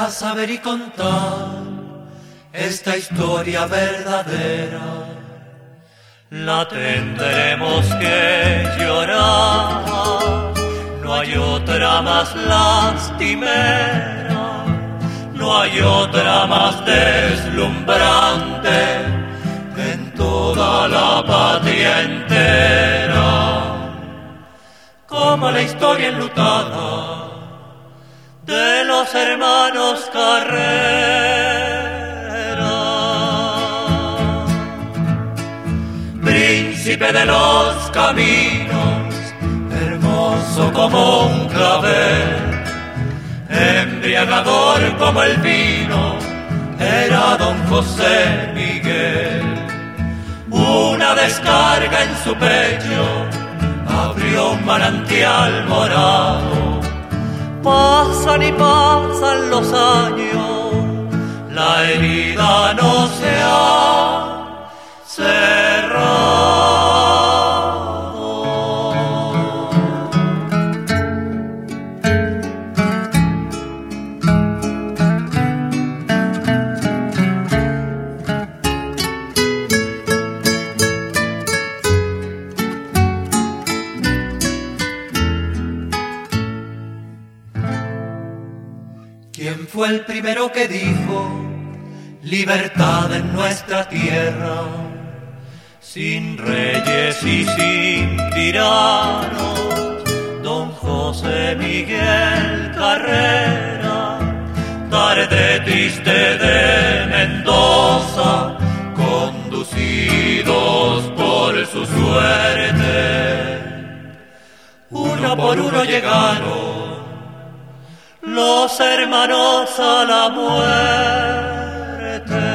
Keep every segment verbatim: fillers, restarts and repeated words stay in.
para saber y contar esta historia verdadera. La tendremos que llorar, no hay otra más lastimera, no hay otra más deslumbrante en toda la patria entera, como la historia enlutada de los hermanos Carrera. Príncipe de los caminos, hermoso como un clavel, embriagador como el vino, era don José Miguel. Una descarga en su pecho abrió un manantial morado. Pasan y pasan los años, la herida no se ha cerrado. ¿Quién fue el primero que dijo libertad en nuestra tierra? Sin reyes y sin tiranos, don José Miguel Carrera. Tarde triste de Mendoza, conducidos por su suerte, uno por uno llegaron los hermanos a la muerte.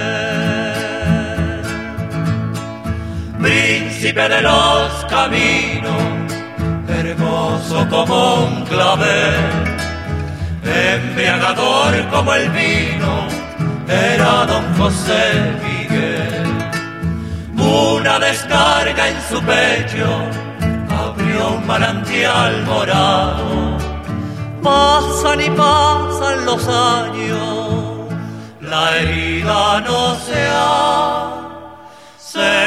Príncipe de los caminos, hermoso como un clavel, embriagador como el vino, era don José Miguel. Una descarga en su pecho abrió un manantial morado. Pasan y pasan los años, la herida no se ha cerrado.